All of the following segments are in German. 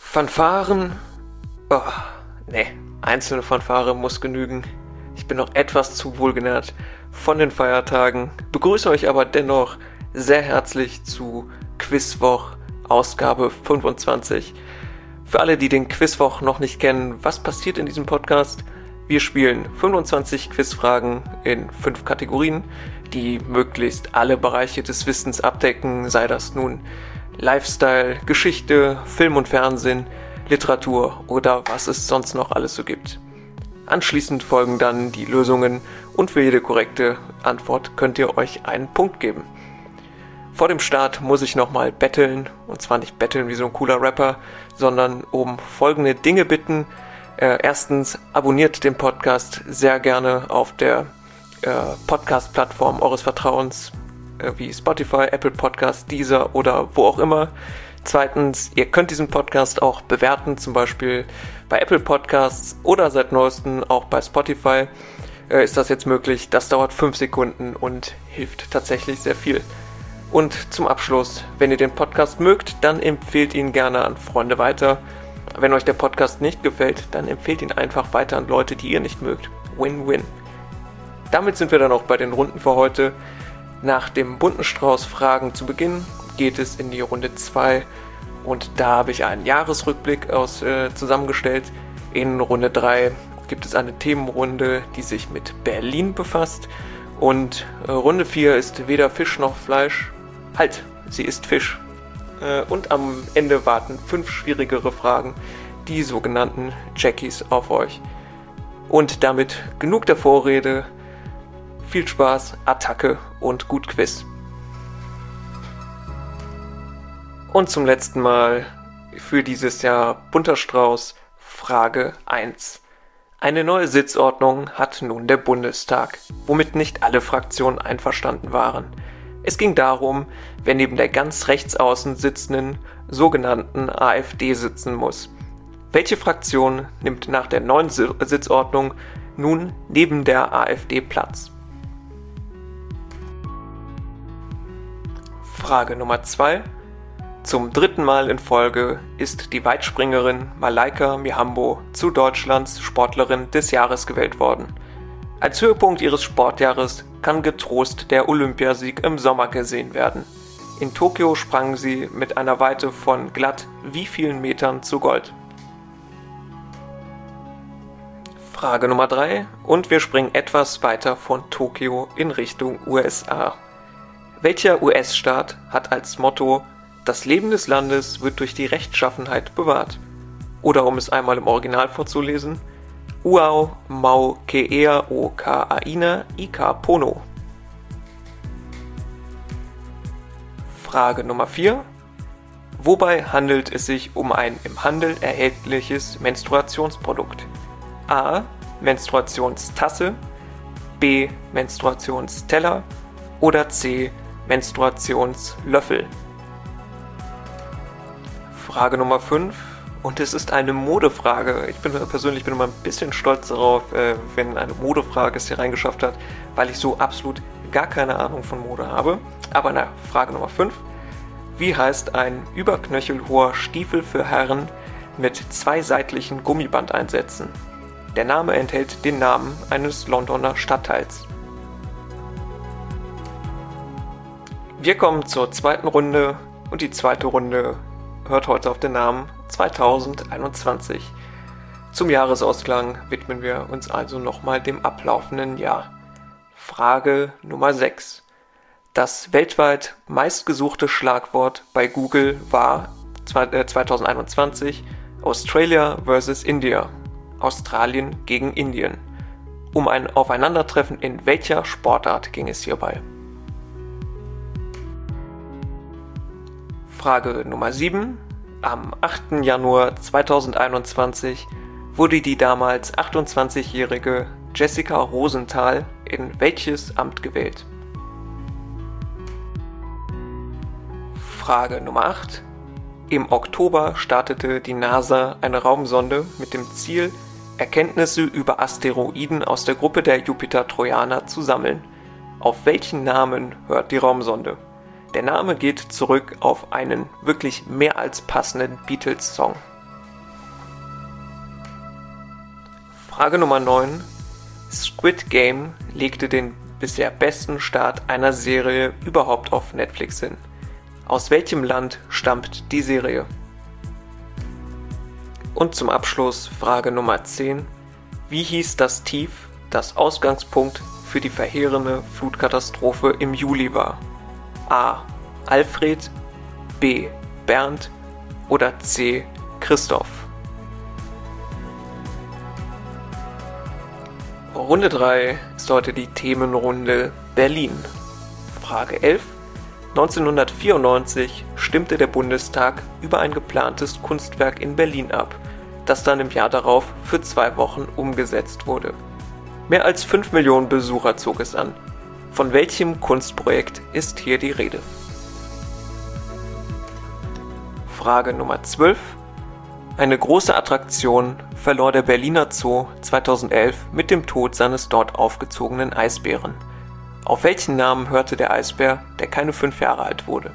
Fanfaren? Oh, nee, einzelne Fanfare muss genügen. Ich bin noch etwas zu wohlgenährt von den Feiertagen, begrüße euch aber dennoch sehr herzlich zu Quizwoch Ausgabe 25. Für alle, die den Quizwoch noch nicht kennen, was passiert in diesem Podcast? Wir spielen 25 Quizfragen in 5 Kategorien, die möglichst alle Bereiche des Wissens abdecken, sei das nun Lifestyle, Geschichte, Film und Fernsehen, Literatur oder was es sonst noch alles so gibt. Anschließend folgen dann die Lösungen und für jede korrekte Antwort könnt ihr euch einen Punkt geben. Vor dem Start muss ich nochmal betteln, und zwar nicht betteln wie so ein cooler Rapper, sondern um folgende Dinge bitten. Erstens, abonniert den Podcast sehr gerne auf der Podcast-Plattform eures Vertrauens, wie Spotify, Apple Podcast, Deezer oder wo auch immer. Zweitens, ihr könnt diesen Podcast auch bewerten, zum Beispiel bei Apple Podcasts oder seit neuestem auch bei Spotify ist das jetzt möglich. Das dauert 5 Sekunden und hilft tatsächlich sehr viel. Und zum Abschluss, wenn ihr den Podcast mögt, dann empfehlt ihn gerne an Freunde weiter. Wenn euch der Podcast nicht gefällt, dann empfehlt ihn einfach weiter an Leute, die ihr nicht mögt. Win-win. Damit sind wir dann auch bei den Runden für heute. Nach dem bunten Strauß Fragen zu Beginn geht es in die Runde 2 und da habe ich einen Jahresrückblick zusammengestellt. In Runde 3 gibt es eine Themenrunde, die sich mit Berlin befasst und Runde 4 ist weder Fisch noch Fleisch. Halt, sie ist Fisch. Und am Ende warten 5 schwierigere Fragen, die sogenannten Jackies auf euch. Und damit genug der Vorrede. Viel Spaß, Attacke und gut Quiz. Und zum letzten Mal für dieses Jahr bunter Strauß Frage 1. Eine neue Sitzordnung hat nun der Bundestag, womit nicht alle Fraktionen einverstanden waren. Es ging darum, wer neben der ganz rechts außen sitzenden sogenannten AfD sitzen muss. Welche Fraktion nimmt nach der neuen Sitzordnung nun neben der AfD Platz? Frage Nummer 2. Zum 3. Mal in Folge ist die Weitspringerin Malaika Mihambo zu Deutschlands Sportlerin des Jahres gewählt worden. Als Höhepunkt ihres Sportjahres kann getrost der Olympiasieg im Sommer gesehen werden. In Tokio sprang sie mit einer Weite von glatt wie vielen Metern zu Gold? Frage Nummer 3 und wir springen etwas weiter von Tokio in Richtung USA. Welcher US-Staat hat als Motto: Das Leben des Landes wird durch die Rechtschaffenheit bewahrt? Oder um es einmal im Original vorzulesen: Uau mau keea o kaaina ika pono. Frage Nummer 4. Wobei handelt es sich um ein im Handel erhältliches Menstruationsprodukt? A. Menstruationstasse, B. Menstruationsteller oder C. Menstruationslöffel. Frage Nummer 5 und es ist eine Modefrage. Ich bin persönlich immer ein bisschen stolz darauf, wenn eine Modefrage es hier reingeschafft hat, weil ich so absolut gar keine Ahnung von Mode habe. Aber na, Frage Nummer 5. Wie heißt ein überknöchelhoher Stiefel für Herren mit 2 seitlichen Gummibandeinsätzen? Der Name enthält den Namen eines Londoner Stadtteils. Wir kommen zur zweiten Runde und die zweite Runde hört heute auf den Namen 2021. Zum Jahresausklang widmen wir uns also nochmal dem ablaufenden Jahr. Frage Nummer 6. Das weltweit meistgesuchte Schlagwort bei Google war 2021 Australia vs. India, Australien gegen Indien. Um ein Aufeinandertreffen in welcher Sportart ging es hierbei? Frage Nummer 7. Am 8. Januar 2021 wurde die damals 28-jährige Jessica Rosenthal in welches Amt gewählt? Frage Nummer 8. Im Oktober startete die NASA eine Raumsonde mit dem Ziel, Erkenntnisse über Asteroiden aus der Gruppe der Jupiter-Trojaner zu sammeln. Auf welchen Namen hört die Raumsonde? Der Name geht zurück auf einen wirklich mehr als passenden Beatles-Song. Frage Nummer 9. Squid Game legte den bisher besten Start einer Serie überhaupt auf Netflix hin. Aus welchem Land stammt die Serie? Und zum Abschluss Frage Nummer 10. Wie hieß das Tief, das Ausgangspunkt für die verheerende Flutkatastrophe im Juli war? A. Alfred, B. Bernd oder C. Christoph? Runde 3 ist heute die Themenrunde Berlin. Frage 11. 1994 stimmte der Bundestag über ein geplantes Kunstwerk in Berlin ab, das dann im Jahr darauf für 2 Wochen umgesetzt wurde. Mehr als 5 Millionen Besucher zog es an. Von welchem Kunstprojekt ist hier die Rede? Frage Nummer 12. Eine große Attraktion verlor der Berliner Zoo 2011 mit dem Tod seines dort aufgezogenen Eisbären. Auf welchen Namen hörte der Eisbär, der keine 5 Jahre alt wurde?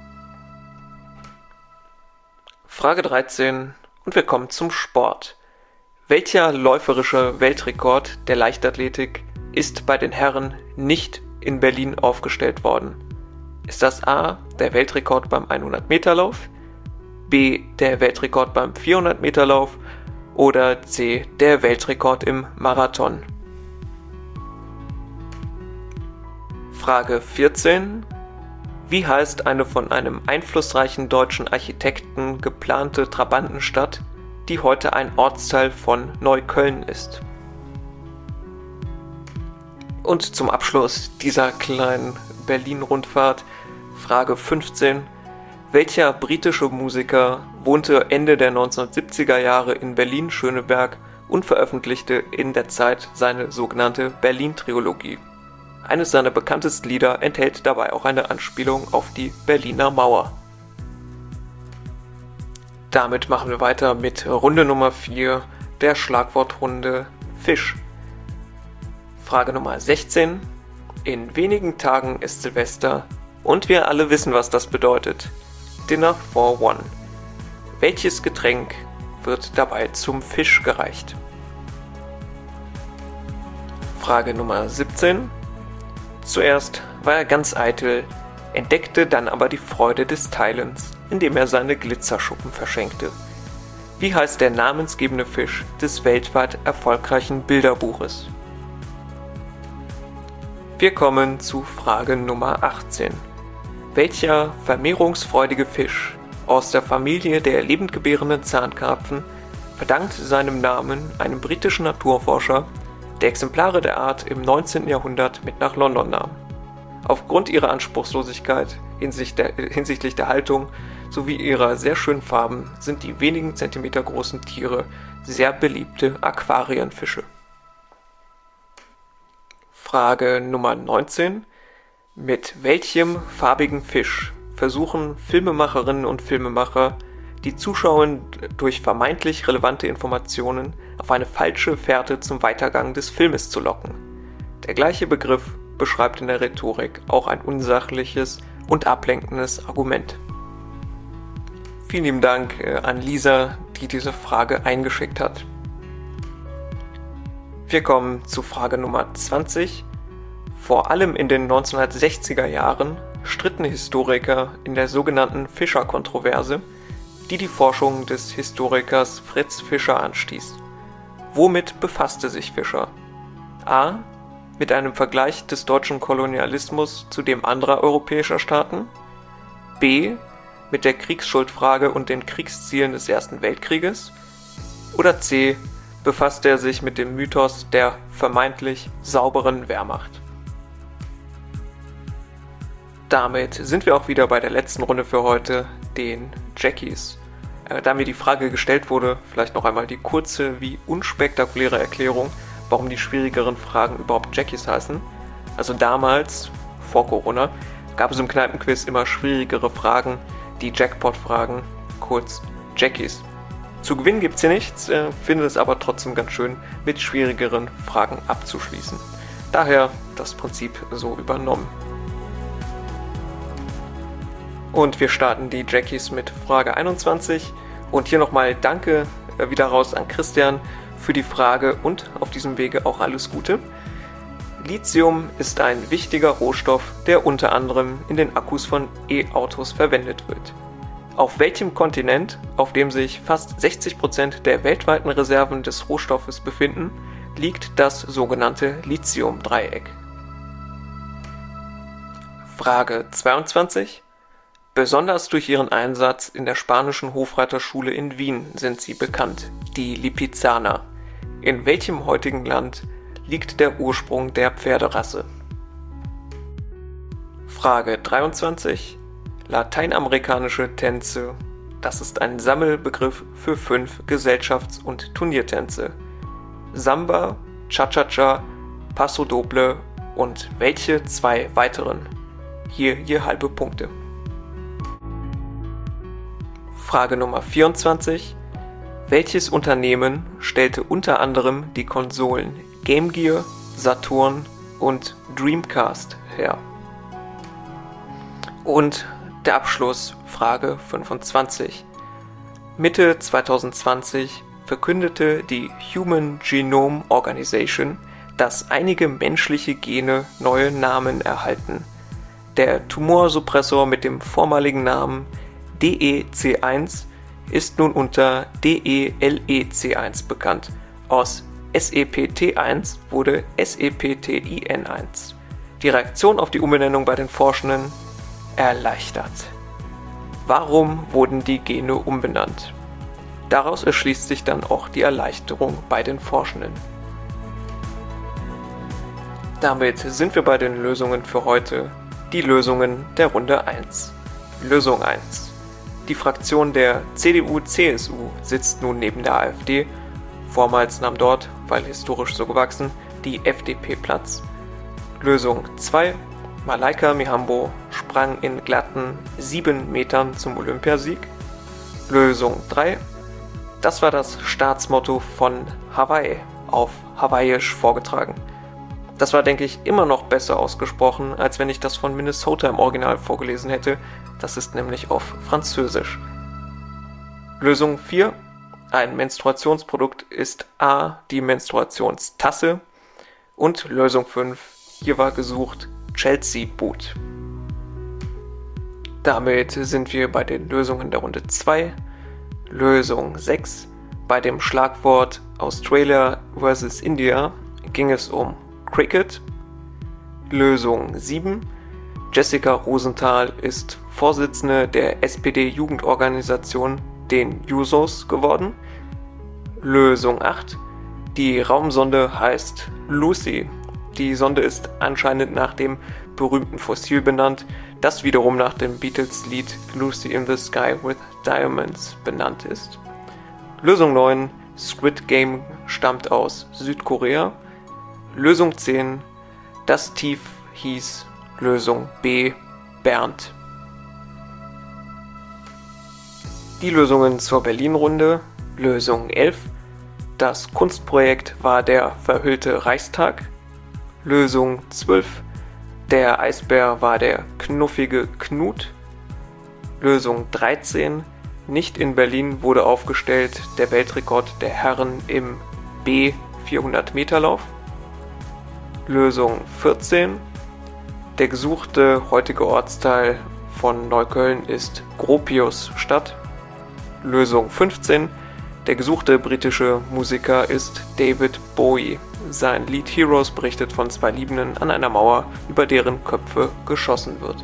Frage 13 und wir kommen zum Sport. Welcher läuferische Weltrekord der Leichtathletik ist bei den Herren nicht in Berlin aufgestellt worden? Ist das A, der Weltrekord beim 100-Meter-Lauf, B, der Weltrekord beim 400-Meter-Lauf oder C, der Weltrekord im Marathon? Frage 14. Wie heißt eine von einem einflussreichen deutschen Architekten geplante Trabantenstadt, die heute ein Ortsteil von Neukölln ist? Und zum Abschluss dieser kleinen Berlin-Rundfahrt Frage 15. Welcher britische Musiker wohnte Ende der 1970er Jahre in Berlin-Schöneberg und veröffentlichte in der Zeit seine sogenannte Berlin-Trilogie? Eines seiner bekanntesten Lieder enthält dabei auch eine Anspielung auf die Berliner Mauer. Damit machen wir weiter mit Runde Nummer 4, der Schlagwortrunde Fisch. Frage Nummer 16. In wenigen Tagen ist Silvester und wir alle wissen, was das bedeutet. Dinner for One. Welches Getränk wird dabei zum Fisch gereicht? Frage Nummer 17. Zuerst war er ganz eitel, entdeckte dann aber die Freude des Teilens, indem er seine Glitzerschuppen verschenkte. Wie heißt der namensgebende Fisch des weltweit erfolgreichen Bilderbuches? Wir kommen zu Frage Nummer 18. Welcher vermehrungsfreudige Fisch aus der Familie der lebendgebärenden Zahnkarpfen verdankt seinem Namen einem britischen Naturforscher, der Exemplare der Art im 19. Jahrhundert mit nach London nahm? Aufgrund ihrer Anspruchslosigkeit hinsichtlich der Haltung sowie ihrer sehr schönen Farben sind die wenigen Zentimeter großen Tiere sehr beliebte Aquarienfische. Frage Nummer 19. Mit welchem farbigen Fisch versuchen Filmemacherinnen und Filmemacher, die Zuschauer durch vermeintlich relevante Informationen auf eine falsche Fährte zum Weitergang des Filmes zu locken? Der gleiche Begriff beschreibt in der Rhetorik auch ein unsachliches und ablenkendes Argument. Vielen lieben Dank an Lisa, die diese Frage eingeschickt hat. Wir kommen zu Frage Nummer 20. Vor allem in den 1960er Jahren stritten Historiker in der sogenannten Fischer-Kontroverse, die die Forschung des Historikers Fritz Fischer anstieß. Womit befasste sich Fischer? A. Mit einem Vergleich des deutschen Kolonialismus zu dem anderer europäischer Staaten. B. Mit der Kriegsschuldfrage und den Kriegszielen des Ersten Weltkrieges. Oder C. Befasste er sich mit dem Mythos der vermeintlich sauberen Wehrmacht. Damit sind wir auch wieder bei der letzten Runde für heute, den Jackies. Da mir die Frage gestellt wurde, vielleicht noch einmal die kurze wie unspektakuläre Erklärung, warum die schwierigeren Fragen überhaupt Jackies heißen. Also damals, vor Corona, gab es im Kneipenquiz immer schwierigere Fragen, die Jackpot-Fragen, kurz Jackies. Zu gewinnen gibt's hier nichts, finde es aber trotzdem ganz schön, mit schwierigeren Fragen abzuschließen. Daher das Prinzip so übernommen. Und wir starten die Jackies mit Frage 21. Und hier nochmal Danke wieder raus an Christian für die Frage und auf diesem Wege auch alles Gute. Lithium ist ein wichtiger Rohstoff, der unter anderem in den Akkus von E-Autos verwendet wird. Auf welchem Kontinent, auf dem sich fast 60% der weltweiten Reserven des Rohstoffes befinden, liegt das sogenannte Lithium-Dreieck? Frage 22. Besonders durch ihren Einsatz in der spanischen Hofreiterschule in Wien sind sie bekannt, die Lipizzaner. In welchem heutigen Land liegt der Ursprung der Pferderasse? Frage 23. Lateinamerikanische Tänze. Das ist ein Sammelbegriff für 5 Gesellschafts- und Turniertänze. Samba, Cha-Cha-Cha, Paso Doble und welche 2 weiteren? Hier je halbe Punkte. Frage Nummer 24. Welches Unternehmen stellte unter anderem die Konsolen Game Gear, Saturn und Dreamcast her? Und der Abschluss, Frage 25. Mitte 2020 verkündete die Human Genome Organization, dass einige menschliche Gene neue Namen erhalten. Der Tumorsuppressor mit dem vormaligen Namen DEC1 ist nun unter DELEC1 bekannt. Aus SEPT1 wurde SEPTIN1. Die Reaktion auf die Umbenennung bei den Forschenden erleichtert. Warum wurden die Gene umbenannt? Daraus erschließt sich dann auch die Erleichterung bei den Forschenden. Damit sind wir bei den Lösungen für heute. Die Lösungen der Runde 1. Lösung 1. Die Fraktion der CDU-CSU sitzt nun neben der AfD. Vormals nahm dort, weil historisch so gewachsen, die FDP Platz. Lösung 2. Malaika Mihambo sprang in glatten 7 Metern zum Olympiasieg. Lösung 3. Das war das Staatsmotto von Hawaii, auf Hawaiisch vorgetragen. Das war, denke ich, immer noch besser ausgesprochen, als wenn ich das von Minnesota im Original vorgelesen hätte. Das ist nämlich auf Französisch. Lösung 4. Ein Menstruationsprodukt ist A, die Menstruationstasse. Und Lösung 5. Hier war gesucht Chelsea Boot. Damit sind wir bei den Lösungen der Runde 2. Lösung 6. Bei dem Schlagwort Australia vs. India ging es um Cricket. Lösung 7. Jessica Rosenthal ist Vorsitzende der SPD-Jugendorganisation, den Jusos, geworden. Lösung 8. Die Raumsonde heißt Lucy. Die Sonde ist anscheinend nach dem berühmten Fossil benannt, das wiederum nach dem Beatles-Lied Lucy in the Sky with Diamonds benannt ist. Lösung 9. Squid Game stammt aus Südkorea. Lösung 10. Das Tief hieß Lösung B. Bernd. Die Lösungen zur Berlin-Runde. Lösung 11. Das Kunstprojekt war der verhüllte Reichstag. Lösung 12. Der Eisbär war der knuffige Knut. Lösung 13. Nicht in Berlin wurde aufgestellt der Weltrekord der Herren im B-400-Meter-Lauf. Lösung 14. Der gesuchte heutige Ortsteil von Neukölln ist Gropiusstadt. Lösung 15. Der gesuchte britische Musiker ist David Bowie. Sein Lied Heroes berichtet von 2 Liebenden an einer Mauer, über deren Köpfe geschossen wird.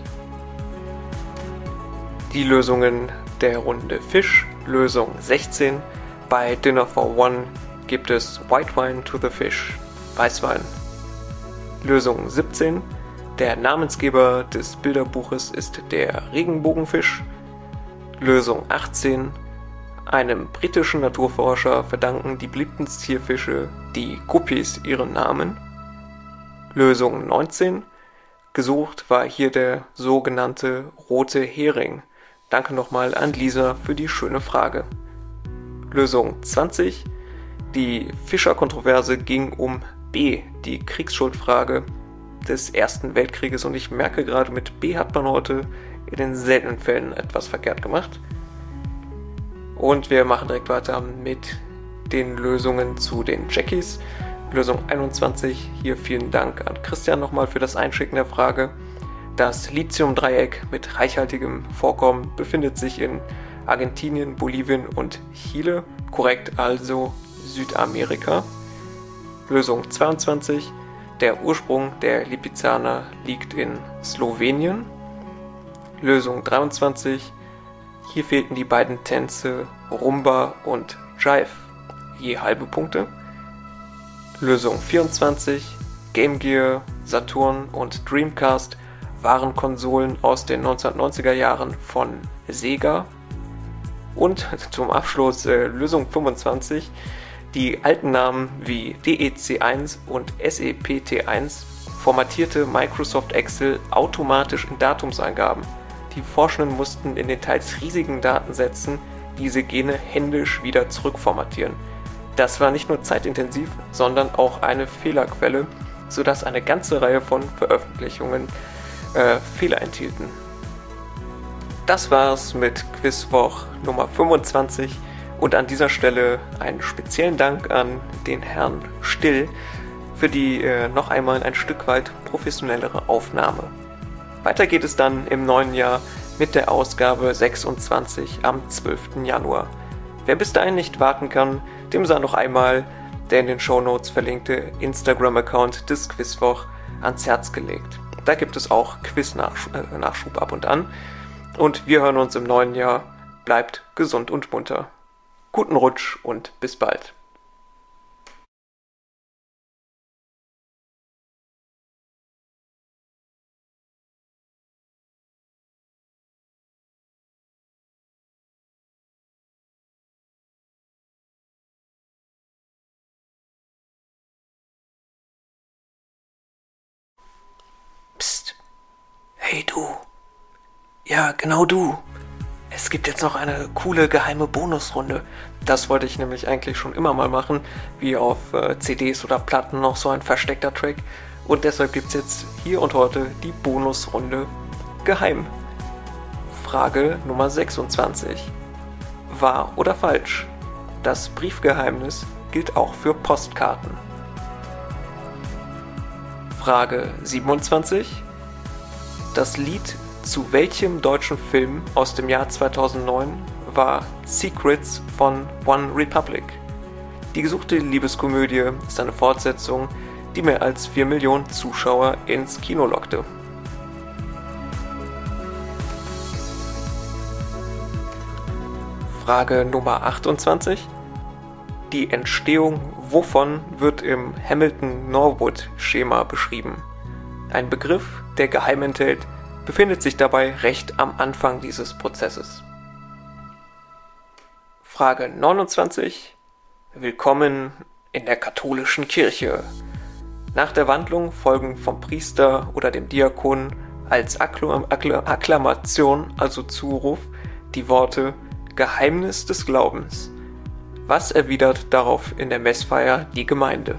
Die Lösungen der Runde Fisch. Lösung 16. Bei Dinner for One gibt es White Wine to the Fish, Weißwein. Lösung 17. Der Namensgeber des Bilderbuches ist der Regenbogenfisch. Lösung 18. Einem britischen Naturforscher verdanken die beliebten Zierfische, die Guppies, ihren Namen. Lösung 19. Gesucht war hier der sogenannte rote Hering. Danke nochmal an Lisa für die schöne Frage. Lösung 20. Die Fischer-Kontroverse ging um B, die Kriegsschuldfrage des Ersten Weltkrieges. Und ich merke gerade, mit B hat man heute in den seltenen Fällen etwas verkehrt gemacht. Und wir machen direkt weiter mit den Lösungen zu den Jackies. Lösung 21, hier vielen Dank an Christian nochmal für das Einschicken der Frage. Das Lithium-Dreieck mit reichhaltigem Vorkommen befindet sich in Argentinien, Bolivien und Chile, korrekt also Südamerika. Lösung 22, der Ursprung der Lipizzaner liegt in Slowenien. Lösung 23, hier fehlten die beiden Tänze Rumba und Jive, je halbe Punkte. Lösung 24, Game Gear, Saturn und Dreamcast waren Konsolen aus den 1990er Jahren von Sega. Und zum Abschluss Lösung 25, die alten Namen wie DEC1 und SEPT1 formatierte Microsoft Excel automatisch in Datumseingaben. Die Forschenden mussten in den teils riesigen Datensätzen diese Gene händisch wieder zurückformatieren. Das war nicht nur zeitintensiv, sondern auch eine Fehlerquelle, sodass eine ganze Reihe von Veröffentlichungen Fehler enthielten. Das war's mit Quizwoch Nummer 25 und an dieser Stelle einen speziellen Dank an den Herrn Still für die noch einmal ein Stück weit professionellere Aufnahme. Weiter geht es dann im neuen Jahr mit der Ausgabe 26 am 12. Januar. Wer bis dahin nicht warten kann, dem sei noch einmal der in den Shownotes verlinkte Instagram-Account des Quizwoch ans Herz gelegt. Da gibt es auch Quiz-Nachschub ab und an. Und wir hören uns im neuen Jahr. Bleibt gesund und munter. Guten Rutsch und bis bald. Psst. Hey du. Ja, genau du. Es gibt jetzt noch eine coole geheime Bonusrunde. Das wollte ich nämlich eigentlich schon immer mal machen, wie auf CDs oder Platten noch so ein versteckter Track. Und deshalb gibt es jetzt hier und heute die Bonusrunde geheim. Frage Nummer 26. Wahr oder falsch? Das Briefgeheimnis gilt auch für Postkarten. Frage 27. Das Lied zu welchem deutschen Film aus dem Jahr 2009 war Secrets von One Republic? Die gesuchte Liebeskomödie ist eine Fortsetzung, die mehr als 4 Millionen Zuschauer ins Kino lockte. Frage Nummer 28. Die Entstehung wovon wird im Hamilton-Norwood-Schema beschrieben? Ein Begriff, der geheim enthält, befindet sich dabei recht am Anfang dieses Prozesses. Frage 29. Willkommen in der katholischen Kirche. Nach der Wandlung folgen vom Priester oder dem Diakon als Akklamation, also Zuruf, die Worte Geheimnis des Glaubens. Was erwidert darauf in der Messfeier die Gemeinde?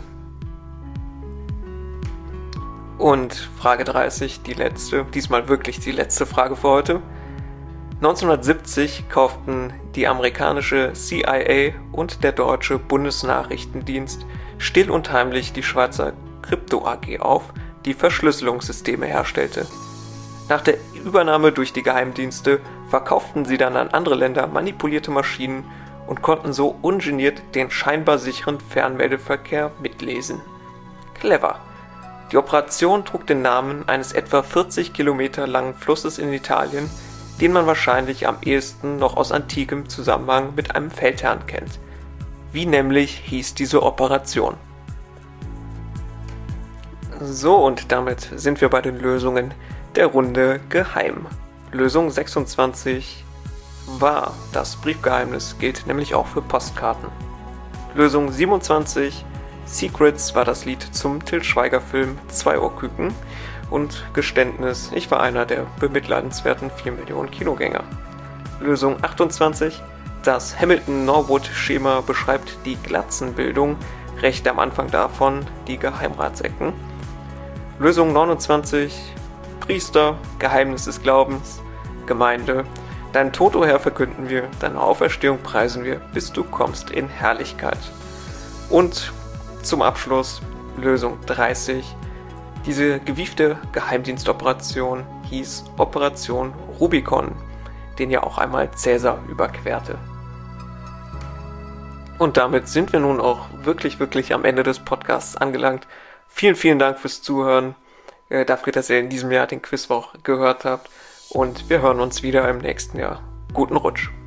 Und Frage 30, die letzte, diesmal wirklich die letzte Frage für heute. 1970 kauften die amerikanische CIA und der deutsche Bundesnachrichtendienst still und heimlich die Schweizer Krypto AG auf, die Verschlüsselungssysteme herstellte. Nach der Übernahme durch die Geheimdienste verkauften sie dann an andere Länder manipulierte Maschinen und konnten so ungeniert den scheinbar sicheren Fernmeldeverkehr mitlesen. Clever. Die Operation trug den Namen eines etwa 40 Kilometer langen Flusses in Italien, den man wahrscheinlich am ehesten noch aus antikem Zusammenhang mit einem Feldherrn kennt. Wie nämlich hieß diese Operation? So, und damit sind wir bei den Lösungen der Runde geheim. Lösung 26 war, das Briefgeheimnis gilt nämlich auch für Postkarten. Lösung 27, Secrets war das Lied zum Til Schweiger-Film Zwei Ohrküken. Und Geständnis, ich war einer der bemitleidenswerten 4 Millionen Kinogänger. Lösung 28, das Hamilton-Norwood-Schema beschreibt die Glatzenbildung, recht am Anfang davon die Geheimratsecken. Lösung 29, Priester, Geheimnis des Glaubens, Gemeinde. Dein Tod, o Herr, verkünden wir, deine Auferstehung preisen wir, bis du kommst in Herrlichkeit. Und zum Abschluss Lösung 30. Diese gewiefte Geheimdienstoperation hieß Operation Rubicon, den ja auch einmal Cäsar überquerte. Und damit sind wir nun auch wirklich am Ende des Podcasts angelangt. Vielen, vielen Dank fürs Zuhören. Dafür, dass ihr in diesem Jahr den Quizwoch gehört habt. Und wir hören uns wieder im nächsten Jahr. Guten Rutsch.